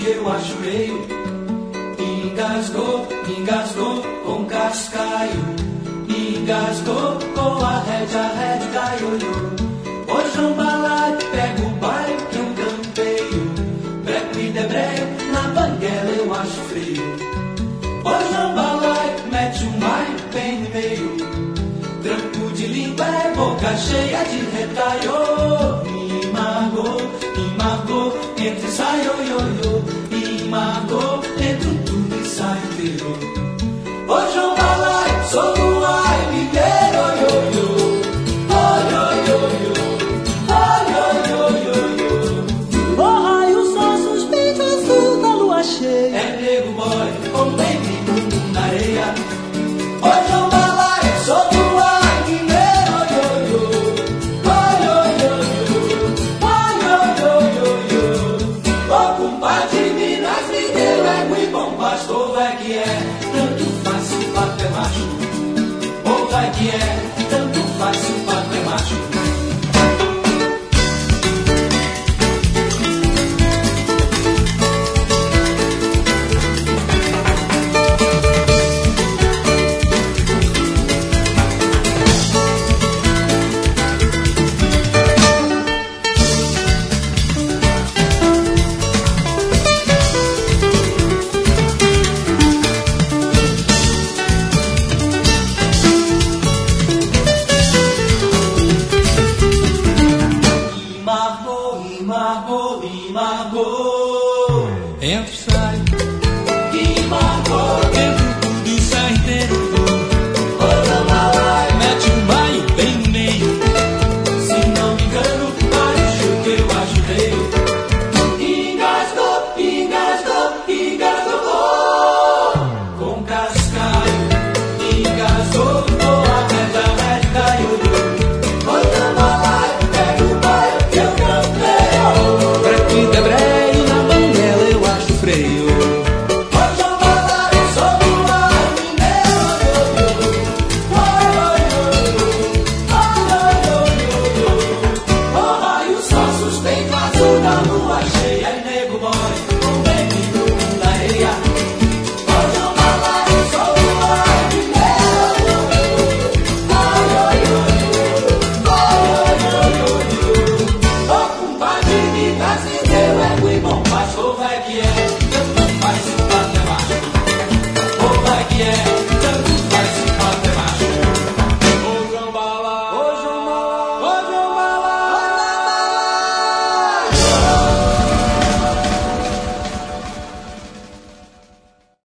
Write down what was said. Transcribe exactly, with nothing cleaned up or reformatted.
eu acho feio. Engasgou, engasgou com cascaio. Engasgou com a rédea, a rédea caiolhou. Hoje um balaio, pega o baile que eu campeio. Breco e debreio, na banguela eu acho feio. Hoje um balaio, mete um baile bem no meio. Tranco de língua é boca cheia de retalho. Me margou, me margou, entre saio, ioiô. Me margou, entre um tudo e sai inteiro. Hoje um balaio, sou do ai, mineiro, ioiô. Oi, oi, oi, oi, oi, oi, oi. O raio só suspeita azul da lua cheia. É nego boy, com bem bico na areia. Hoje um balaio, sou do ai, mineiro, ioiô. Oi, oi, oi, oi, oi, oi, oi. Ô compadre, Minas, mineiro é muito bom, pastor, vai que é. Tanto faz se o papo é macho. Ou vai que é, tanto faz se o papo é macho. Margot, Margot, Margot. Entra e sai.